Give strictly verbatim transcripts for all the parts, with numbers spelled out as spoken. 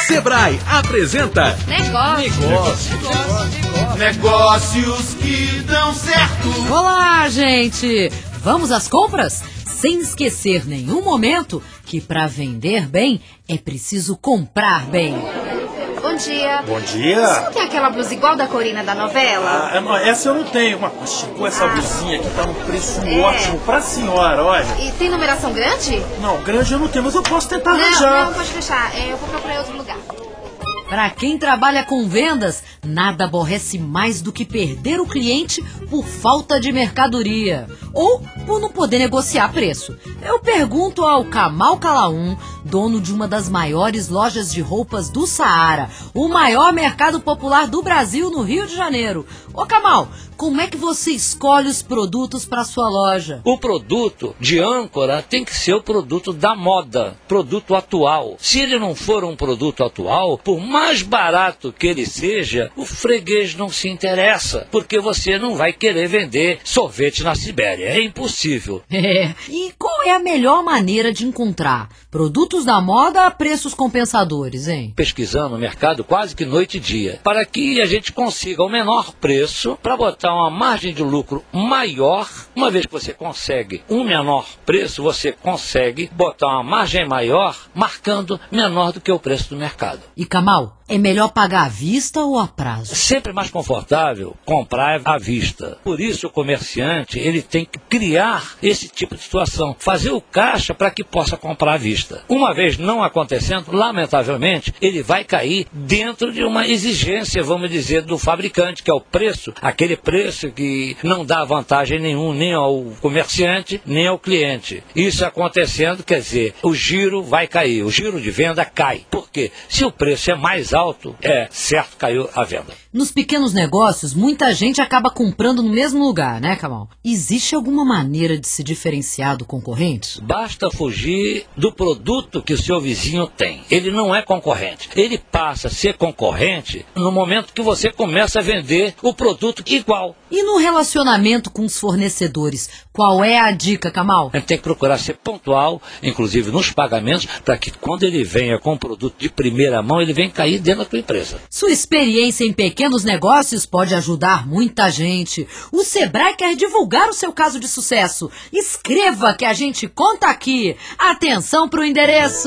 Sebrae apresenta Negócio. Negócio. Negócio. Negócios que dão certo. Olá, gente! Vamos às compras? Sem esquecer nenhum momento que para vender bem é preciso comprar bem. Bom dia. Bom dia. Você não tem aquela blusa igual da Corina da novela? Ah, não, essa eu não tenho. Uma, chegou essa Ah. blusinha aqui, tá num preço É. ótimo pra senhora, olha. E tem numeração grande? Não, grande eu não tenho, mas eu posso tentar Não, arranjar. não, pode deixar. É, eu vou procurar em outro lugar. Para quem trabalha com vendas, nada aborrece mais do que perder o cliente por falta de mercadoria ou por não poder negociar preço. Eu pergunto ao Kamal Calaum, dono de uma das maiores lojas de roupas do Saara, o maior mercado popular do Brasil no Rio de Janeiro. Ô Kamal, como é que você escolhe os produtos para sua loja? O produto de âncora tem que ser o produto da moda, produto atual. Se ele não for um produto atual, por mais barato que ele seja, o freguês não se interessa, porque você não vai querer vender sorvete na Sibéria. É impossível. É. E qual é a melhor maneira de encontrar produtos da moda a preços compensadores, hein? Pesquisando o mercado quase que noite e dia, para que a gente consiga o menor preço, para botar uma margem de lucro maior. Uma vez que você consegue um menor preço, você consegue botar uma margem maior, marcando menor do que o preço do mercado. E Kamal, é melhor pagar à vista ou a prazo? Sempre mais confortável comprar à vista. Por isso o comerciante ele tem que criar esse tipo de situação, fazer o caixa para que possa comprar à vista. Uma vez não acontecendo, lamentavelmente, ele vai cair dentro de uma exigência, vamos dizer, do fabricante, que é o preço, aquele preço que não dá vantagem nenhum nem ao comerciante, nem ao cliente. Isso acontecendo, quer dizer, o giro vai cair, o giro de venda cai. Por quê? Se o preço é mais alto, é certo, caiu a venda. Nos pequenos negócios, muita gente acaba comprando no mesmo lugar, né, Kamal? Existe alguma maneira de se diferenciar do concorrente? Basta fugir do produto que o seu vizinho tem. Ele não é concorrente. Ele passa a ser concorrente no momento que você começa a vender o produto igual. E no relacionamento com os fornecedores, qual é a dica, Kamal? A gente tem que procurar ser pontual, inclusive nos pagamentos, para que quando ele venha com um produto de primeira mão, ele venha cair dentro da tua empresa. Sua experiência em pequenos negócios pode ajudar muita gente. O Sebrae quer divulgar o seu caso de sucesso. Escreva que a gente conta aqui. Atenção pro endereço.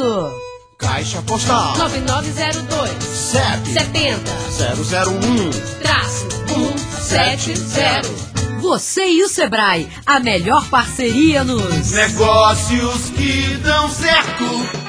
Caixa Postal nove nove zero dois C E P setenta zero zero um traço cento e setenta. Você e o Sebrae, a melhor parceria nos Negócios que dão certo.